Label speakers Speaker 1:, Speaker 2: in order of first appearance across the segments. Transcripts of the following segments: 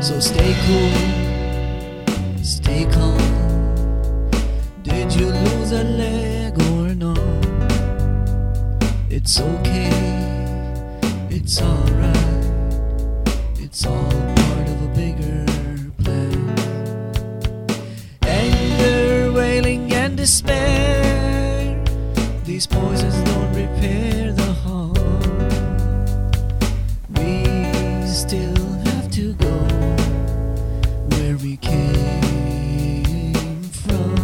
Speaker 1: So stay cool, stay calm. Did you lose a leg or not? It's okay, it's alright. It's all part of a bigger plan. Anger, wailing and despair, these poisons don't repair the heart. We still have to go where we came from.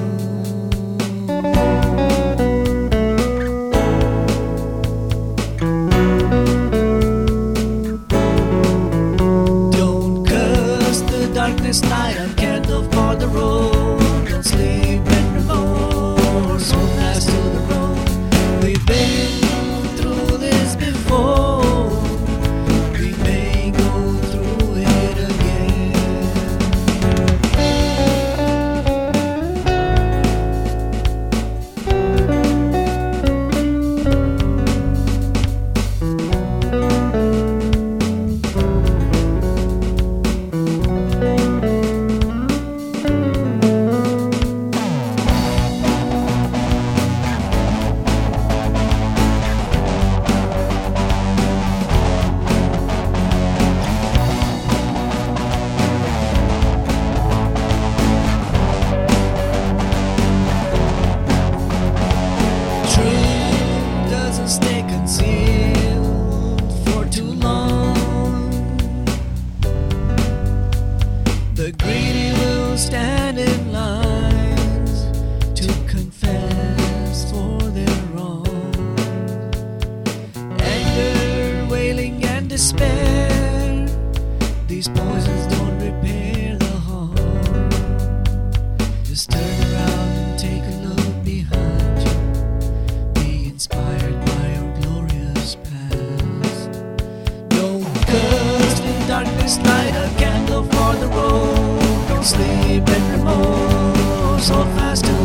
Speaker 1: Don't curse the darkness, light a candle for the road. Don't sleep in remorse, hold fast to the road. We've been through this before, we may go through it again. Stay concealed for too long. The greedy will stand in lines to confess for their wrong. Anger, wailing and despair, these poisons don't repair the heart. Just turn around and take a look behind you. Be inspired by your glorious past. Don't curse in darkness, light a candle for the road. Don't sleep in remorse, hold fast to